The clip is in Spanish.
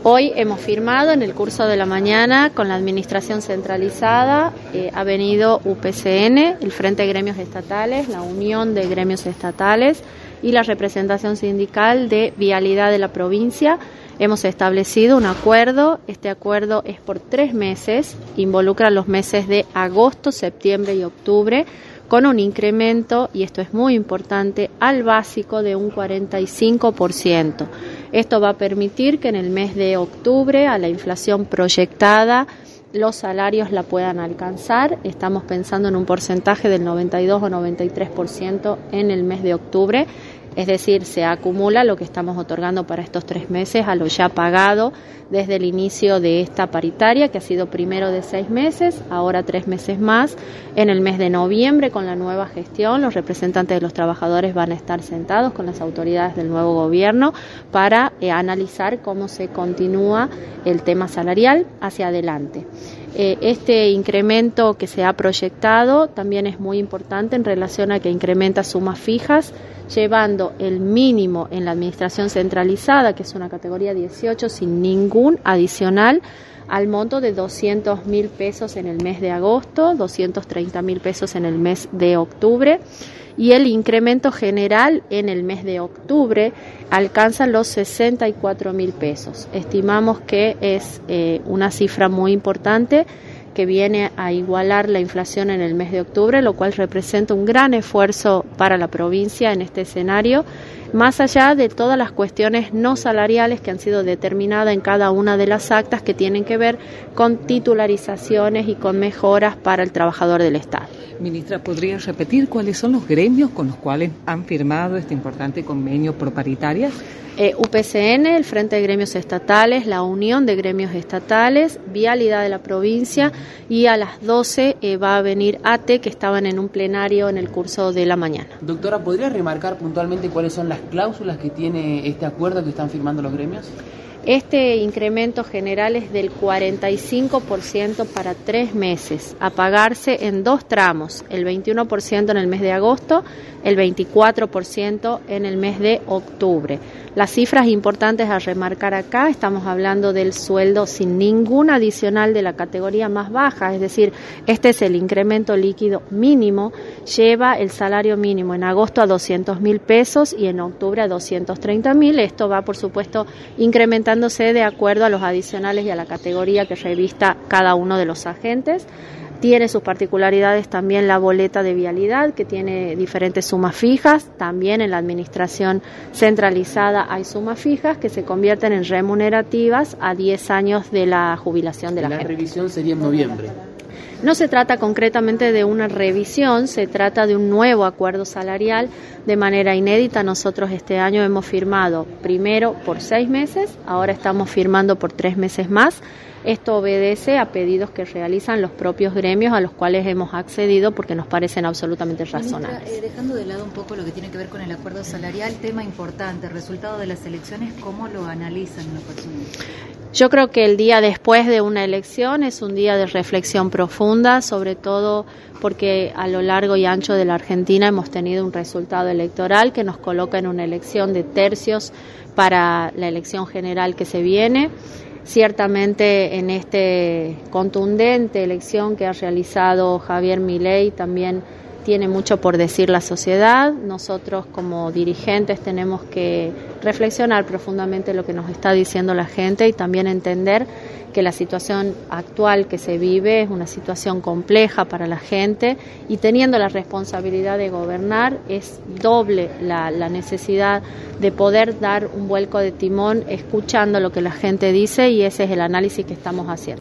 Hoy hemos firmado en el curso de la mañana con la administración centralizada, ha venido UPCN, el Frente de Gremios Estatales, la Unión de Gremios Estatales y la representación sindical de Vialidad de la provincia. Hemos establecido un acuerdo, este acuerdo es por 3 meses, involucra los meses de agosto, septiembre y octubre, con un incremento, y esto es muy importante, al básico de un 45%. Esto va a permitir que en el mes de octubre, a la inflación proyectada, los salarios la puedan alcanzar. Estamos pensando en un porcentaje del 92 o 93% en el mes de octubre. Es decir, se acumula lo que estamos otorgando para estos 3 meses a lo ya pagado desde el inicio de esta paritaria, que ha sido primero de 6 meses, ahora 3 meses más. En el mes de noviembre, con la nueva gestión, los representantes de los trabajadores van a estar sentados con las autoridades del nuevo gobierno para analizar cómo se continúa el tema salarial hacia adelante. Este incremento que se ha proyectado también es muy importante en relación a que incrementa sumas fijas, llevando el mínimo en la administración centralizada, que es una categoría 18, sin ningún adicional, al monto de 200.000 pesos en el mes de agosto, 230.000 pesos en el mes de octubre, y el incremento general en el mes de octubre alcanza los 64.000 pesos. Estimamos que es una cifra muy importante que viene a igualar la inflación en el mes de octubre, lo cual representa un gran esfuerzo para la provincia en este escenario, más allá de todas las cuestiones no salariales que han sido determinadas en cada una de las actas que tienen que ver con titularizaciones y con mejoras para el trabajador del Estado. Ministra, ¿podría repetir cuáles son los gremios con los cuales han firmado este importante convenio pro paritarias? UPCN, el Frente de Gremios Estatales, la Unión de Gremios Estatales, Vialidad de la provincia, y a las 12 va a venir ATE, que estaban en un plenario en el curso de la mañana. Doctora, ¿podría remarcar puntualmente cuáles son las cláusulas que tiene este acuerdo que están firmando los gremios? Este incremento general es del 45% para 3 meses, a pagarse en 2 tramos, el 21% en el mes de agosto, el 24% en el mes de octubre. Las cifras importantes a remarcar acá, estamos hablando del sueldo sin ningún adicional de la categoría más baja, es decir, este es el incremento líquido mínimo, lleva el salario mínimo en agosto a 200.000 pesos y en octubre a 230.000, esto va por supuesto incrementándose de acuerdo a los adicionales y a la categoría que revista cada uno de los agentes. Tiene sus particularidades también la boleta de vialidad, que tiene diferentes sumas fijas. También en la administración centralizada hay sumas fijas que se convierten en remunerativas a 10 años de la jubilación de la gente. La revisión sería en noviembre. No se trata concretamente de una revisión, se trata de un nuevo acuerdo salarial de manera inédita. Nosotros este año hemos firmado primero por 6 meses, ahora estamos firmando por 3 meses más. Esto obedece a pedidos que realizan los propios gremios a los cuales hemos accedido porque nos parecen absolutamente razonables. Ministra, dejando de lado un poco lo que tiene que ver con el acuerdo salarial, tema importante, resultado de las elecciones, ¿cómo lo analizan en lo personal? Yo creo que el día después de una elección es un día de reflexión profunda, sobre todo porque a lo largo y ancho de la Argentina hemos tenido un resultado electoral que nos coloca en una elección de tercios para la elección general que se viene. Ciertamente en esta contundente elección que ha realizado Javier Milei también tiene mucho por decir la sociedad. Nosotros como dirigentes tenemos que reflexionar profundamente lo que nos está diciendo la gente y también entender que la situación actual que se vive es una situación compleja para la gente, y teniendo la responsabilidad de gobernar es doble la necesidad de poder dar un vuelco de timón escuchando lo que la gente dice, y ese es el análisis que estamos haciendo.